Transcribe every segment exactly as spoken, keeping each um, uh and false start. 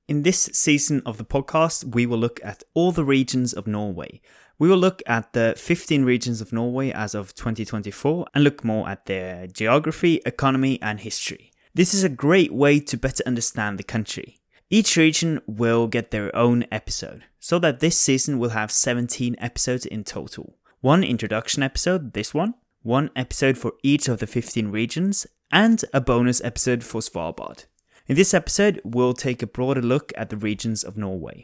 In this season of the podcast, we will look at all the regions of Norway. We will look at the fifteen regions of Norway as of twenty twenty-four and look more at their geography, economy, and history. This is a great way to better understand the country. Each region will get their own episode, so that this season will have seventeen episodes in total. One introduction episode, this one, one episode for each of the fifteen regions, and a bonus episode for Svalbard. In this episode, we'll take a broader look at the regions of Norway.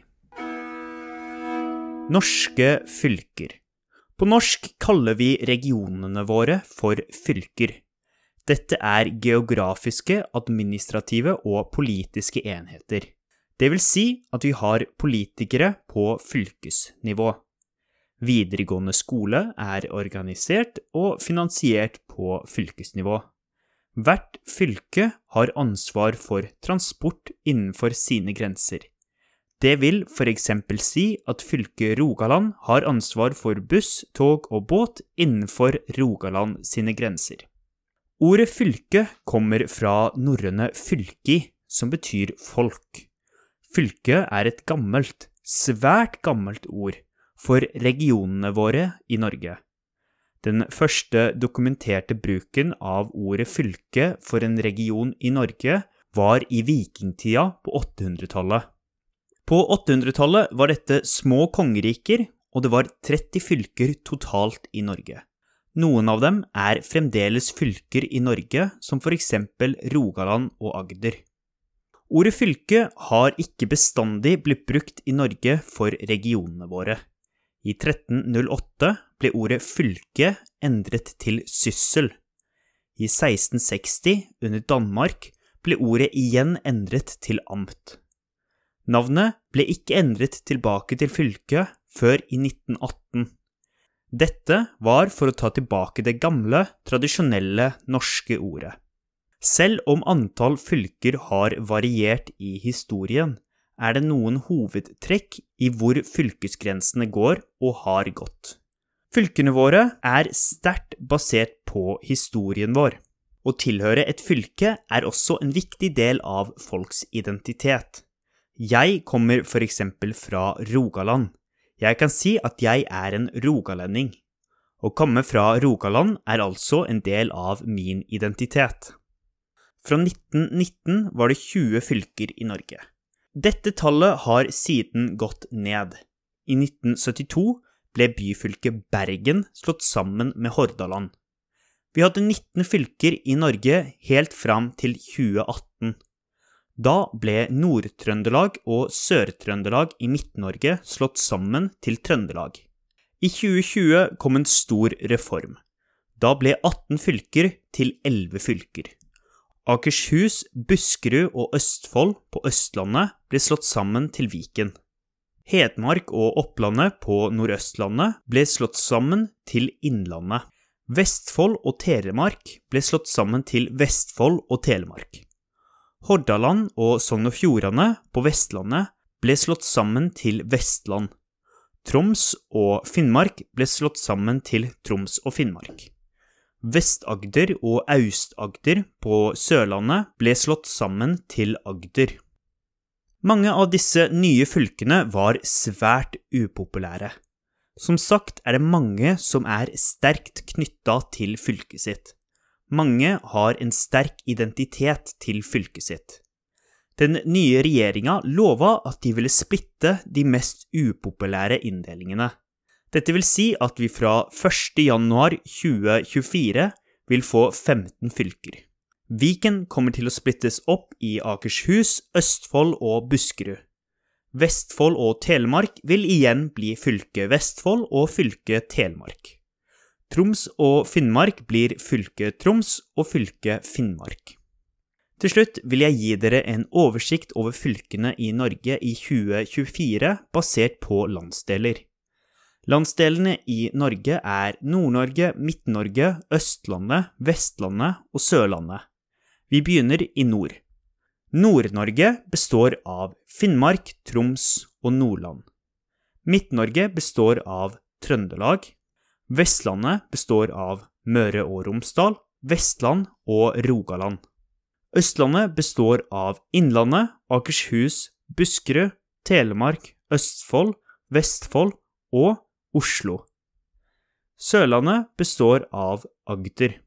Norske fylker. På norsk kaller vi regionene våre for fylker. Dette er geografiske, administrative og politiske enheter. Det vil si at vi har politikere på fylkesnivå. Videregående skole er organisert og finansiert på fylkesnivå. Hvert fylke har ansvar for transport innenfor sine grenser. Det vil for eksempel si at fylket Rogaland har ansvar for buss, tog og båt innenfor Rogaland sine grenser. Ordet fylke kommer fra norrøne fylki, som betyr folk. Fylke er et gammelt, svært gammelt ord for regionene våre i Norge. Den første dokumenterte bruken av ordet fylke for en region i Norge var i vikingtida på åttehundretallet. På åttehundretallet var dette små kongeriker, og det var tretti fylker totalt i Norge. Noen av dem er fremdeles fylker i Norge, som for eksempel Rogaland og Agder. Ordet fylke har ikke bestandig blitt brukt i Norge for regionene våre. I tretten null åtte ble ordet fylke endret til syssel. I seksten seksti, under Danmark, ble ordet igjen endret til amt. Navnet ble ikke endret tilbake til fylke før i nitten atten. Dette var for å ta tilbake det gamle, tradisjonelle norske ordet. Selv om antall fylker har variert i historien, er det noen hovedtrekk i hvor fylkesgrensene går og har gått. Fylkene våre er sterkt basert på historien vår. Å tilhøre et fylke er også en viktig del av folks identitet. Jeg kommer for eksempel fra Rogaland. Jeg kan si at jeg er en rogalending. Å komme fra Rogaland er altså en del av min identitet. Fra nitten nitten var det tjue fylker i Norge. Dette tallet har siden gått ned. I nitten syttito ble byfylket Bergen slått sammen med Hordaland. Vi hadde nitten fylker i Norge helt fram til tjue atten. Da ble Nord-Trøndelag og Sør-Trøndelag i Midt-Norge slått sammen til Trøndelag. I tjue tjue kom en stor reform. Da ble atten fylker til elleve fylker. Akershus, Buskerud og Østfold på Østlandet ble slått sammen til Viken. Hedmark og Opplandet på Nordøstlandet ble slått sammen til Innlandet. Vestfold og Telemark ble slått sammen til Vestfold og Telemark. Hordaland og Sogn og Fjordane på Vestlandet ble slått sammen til Vestland. Troms og Finnmark ble slått sammen til Troms og Finnmark. Vest-Agder og Aust-Agder på Sørlandet ble slått sammen til Agder. Mange av disse nye fylkene var svært upopulære. Som sagt er det mange som er sterkt knyttet til fylket sitt. Mange har en sterk identitet til fylket sitt. Den nye regjeringen lovet at de ville splitte de mest upopulære inndelingene. Dette vil si at vi fra første januar tjue tjuefire vil få femten fylker. Viken kommer til å splittes opp i Akershus, Østfold og Buskerud. Vestfold og Telemark vil igjen bli fylke Vestfold og fylke Telemark. Troms og Finnmark blir fylke Troms og fylke Finnmark. Til slutt vil jeg gi dere en oversikt over fylkene i Norge i tjue tjuefire basert på landsdeler. Landsdelene i Norge er Nord-Norge, Midt-Norge, Østlandet, Vestlandet og Sørlandet. Vi begynner i nord. Nord-Norge består av Finnmark, Troms og Nordland. Midt-Norge består av Trøndelag. Vestlandet består av Møre og Romsdal, Vestland og Rogaland. Østlandet består av Innlandet, Akershus, Buskerud, Telemark, Østfold, Vestfold og Oslo. Sørlandet består av Agder.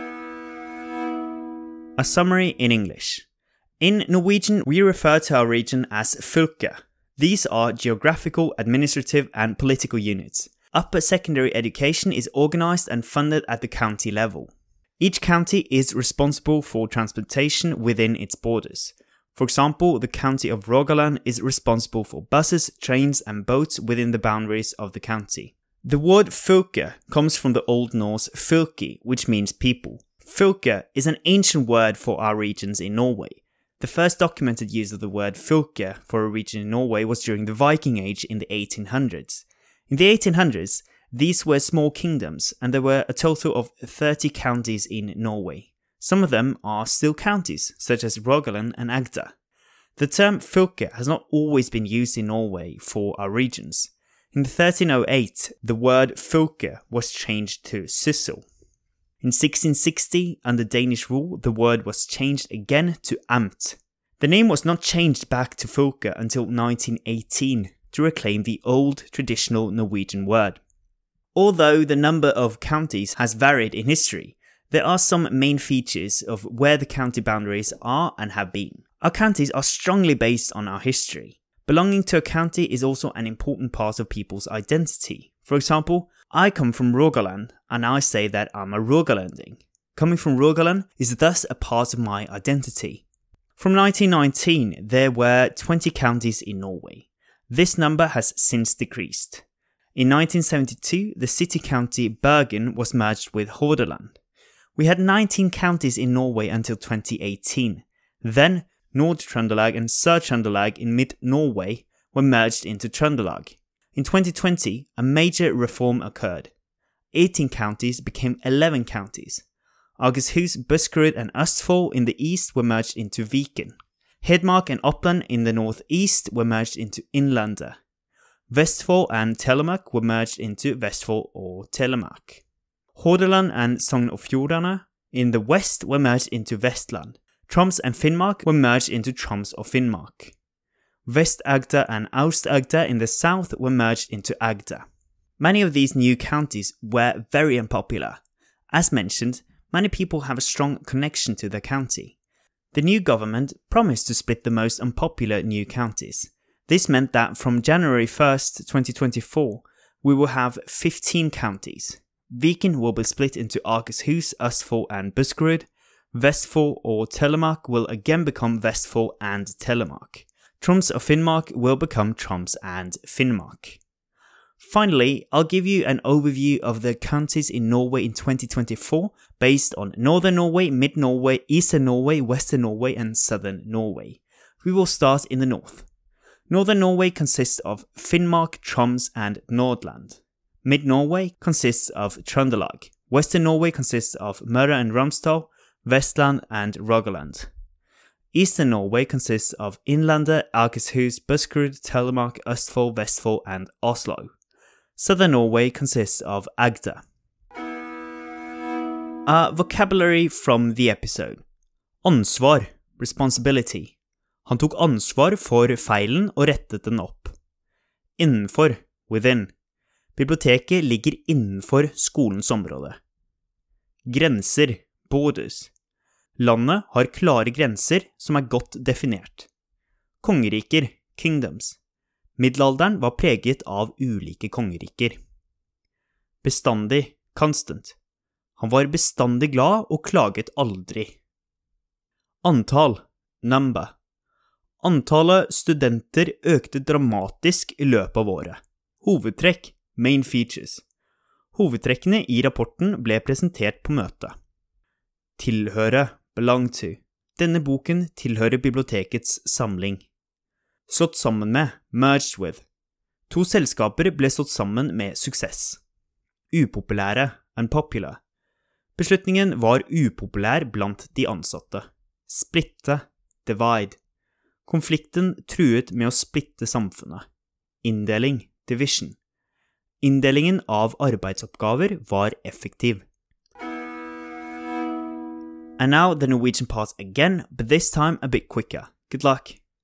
A summary in English. In Norwegian, we refer to our region as fylke. These are geographical, administrative, and political units. Upper secondary education is organized and funded at the county level. Each county is responsible for transportation within its borders. For example, the county of Rogaland is responsible for buses, trains, and boats within the boundaries of the county. The word fylke comes from the Old Norse fylki, which means people. Fylke is an ancient word for our regions in Norway. The first documented use of the word fylke for a region in Norway was during the Viking Age in the eighteen hundreds. In the eighteen hundreds, these were small kingdoms, and there were a total of thirty counties in Norway. Some of them are still counties, such as Rogaland and Agder. The term fylke has not always been used in Norway for our regions. In thirteen oh eight, the word fylke was changed to syssel. In sixteen sixty, under Danish rule, the word was changed again to amt. The name was not changed back to fylke until nineteen eighteen to reclaim the old traditional Norwegian word. Although the number of counties has varied in history, there are some main features of where the county boundaries are and have been. Our counties are strongly based on our history. Belonging to a county is also an important part of people's identity. For example, I come from Rogaland and I say that I'm a Rogalanding. Coming from Rogaland is thus a part of my identity. From nineteen nineteen, there were twenty counties in Norway. This number has since decreased. In nineteen seventy-two, the city county Bergen was merged with Hordaland. We had nineteen counties in Norway until twenty eighteen. Then, Nord-Trøndelag and Sør-Trøndelag in mid-Norway were merged into Trøndelag. In twenty twenty, a major reform occurred. eighteen counties became eleven counties. Akershus, Buskerud and Østfold in the east were merged into Viken. Hedmark and Oppland in the northeast were merged into Innlandet. Vestfold and Telemark were merged into Vestfold or Telemark. Hordaland and Sogn og Fjordane in the west were merged into Vestland. Troms and Finnmark were merged into Troms og Finnmark. Vest-Agder and Aust-Agder in the south were merged into Agder. Many of these new counties were very unpopular. As mentioned, many people have a strong connection to their county. The new government promised to split the most unpopular new counties. This meant that from January first, twenty twenty-four, we will have fifteen counties. Viken will be split into Akershus, Østfold and Buskerud. Vestfold or Telemark will again become Vestfold and Telemark. Troms og Finnmark will become Troms and Finnmark. Finally, I'll give you an overview of the counties in Norway in twenty twenty-four based on Northern Norway, Mid-Norway, Eastern Norway, Western Norway and Southern Norway. We will start in the north. Northern Norway consists of Finnmark, Troms and Nordland. Mid-Norway consists of Trøndelag. Western Norway consists of Møre and Romsdal, Vestland and Rogaland. Eastern Norway consists of Innlandet, Akershus, Buskerud, Telemark, Østfold, Vestfold and Oslo. Southern Norway consists of Agder. A vocabulary from the episode. Ansvar, responsibility. Han tok ansvar for feilen og rettet den opp. Innenfor, within. Biblioteket ligger innenfor skolens område. Grenser, borders. Landet har klare grenser som er godt definert. Kongeriker, kingdoms. Middelalderen var preget av ulike kongeriker. Bestandig, constant. Han var bestandig glad og klaget aldri. Antall, number. Antallet studenter økte dramatisk i løpet av året. Hovedtrekk, main features. Hovedtrekkene i rapporten ble presentert på møtet. Tilhøre, belong to. Denne boken tilhører bibliotekets samling. Slått sammen med, merged with. To selskaper ble slått sammen med suksess. Upopulære, unpopular. Beslutningen var upopulær blant de ansatte. Splitte, divide. Konflikten truet med å splitte samfunnet. Inndeling, division. Inndelingen av arbeidsoppgaver var effektiv. And now the Norwegian part again, but this time a bit quicker. Good luck.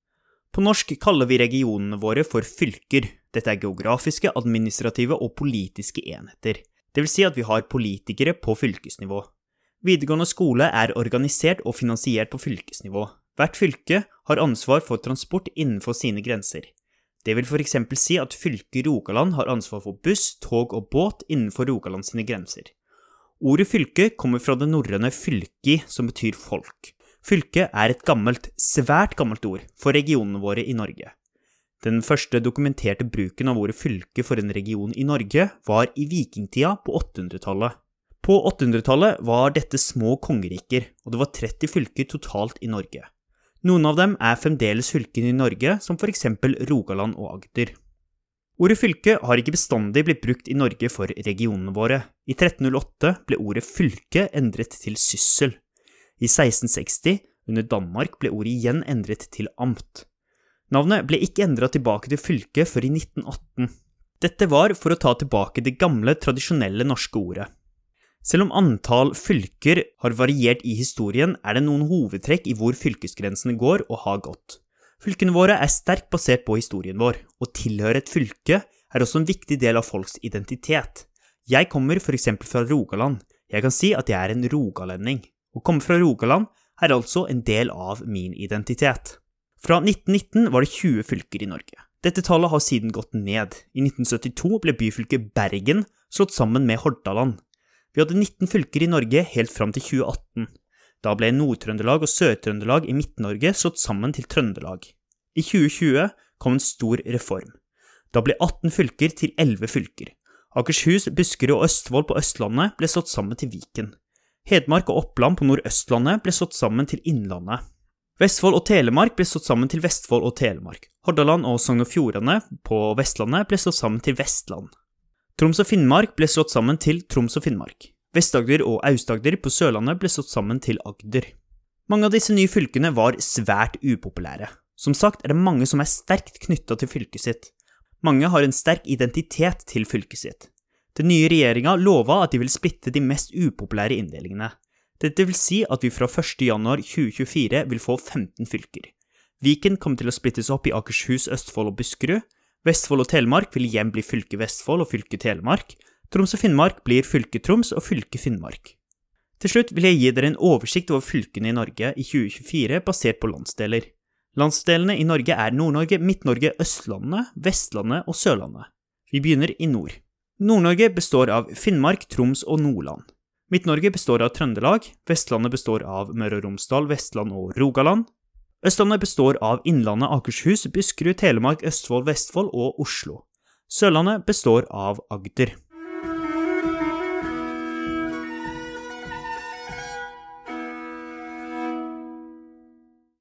På norsk kaller vi regionene våre for fylker. Dette er geografiske, administrative og politiske enheter. Det vil si at vi har politikere på fylkesnivå. Videregående skole er organisert og finansiert på fylkesnivå. Hvert fylke har ansvar for transport innenfor sine grenser. Det vil for eksempel si at fylket Rogaland har ansvar for buss, tog og båt innenfor Rogaland sine grenser. Ordet fylke kommer fra det norrøne fylki, som betyr folk. Fylke er et gammelt, svært gammelt ord for regionene våre i Norge. Den første dokumenterte bruken av ordet fylke for en region i Norge var i vikingtida på åttehundretallet. På åttehundretallet var dette små kongeriker, og det var tretti fylker totalt i Norge. Noen av dem er fremdeles fylkene i Norge, som for eksempel Rogaland og Agder. Ordet fylke har ikke bestandig blitt brukt i Norge for regionene våre. I tretten null åtte ble ordet fylke endret til syssel. I seksten seksti, under Danmark, ble ordet igjen endret til amt. Navnet ble ikke endret tilbake til fylke før i nitten atten. Dette var for å ta tilbake det gamle, tradisjonelle norske ordet. Selv om antall fylker har variert i historien, er det noen hovedtrekk i hvor fylkesgrensene går og har gått. Fylkene våre er sterkt basert på historien vår, og tilhøre et fylke er også en viktig del av folks identitet. Jeg kommer for eksempel fra Rogaland. Jeg kan si at jeg er en rogalending. Å komme fra Rogaland er altså en del av min identitet. Fra nitten nitten var det tjue fylker i Norge. Dette tallet har siden gått ned. I nitten syttito ble byfylket Bergen slått sammen med Hordaland. Vi hadde nitten fylker i Norge helt fram til tjue atten. Da ble Nord-Trøndelag og Sør-Trøndelag i Midt-Norge slått sammen til Trøndelag. I tjue tjue kom en stor reform. Da ble atten fylker til elleve fylker. Akershus, Buskerud og Østfold på Østlandet ble slått sammen til Viken. Hedmark og Oppland på Nordøstlandet ble slått sammen til Innlandet. Vestfold og Telemark ble slått sammen til Vestfold og Telemark. Hordaland og Sogn og Fjordane på Vestlandet ble slått sammen til Vestland. Troms og Finnmark ble slått sammen til Troms og Finnmark. Vest-Agder og Aust-Agder på Sørlandet ble slått sammen til Agder. Mange av disse nye fylkene var svært upopulære. Som sagt er det mange som er sterkt knyttet til fylket sitt. Mange har en sterk identitet til fylket sitt. Den nye regjeringen lovet at de vil splitte de mest upopulære inndelingene. Dette vil si at vi fra første januar tjue tjuefire vil få femten fylker. Viken kommer til å splittes opp i Akershus, Østfold og Buskerud. Vestfold og Telemark vil igjen bli fylke Vestfold og fylke Telemark. Troms og Finnmark blir fylke Troms og fylke Finnmark. Til slutt vil jeg gi dere en oversikt over fylkene i Norge i tjue tjuefire basert på landsdeler. Landsdelene i Norge er Nord-Norge, Midt-Norge, Østlandet, Vestlandet og Sørlandet. Vi begynner i nord. Nord-Norge består av Finnmark, Troms og Nordland. Midt-Norge består av Trøndelag, Vestlandet består av Møre og Romsdal, Vestland og Rogaland. Østlandet består av Innlandet, Akershus, Buskerud, Telemark, Østfold, Vestfold og Oslo. Sørlandet består av Agder.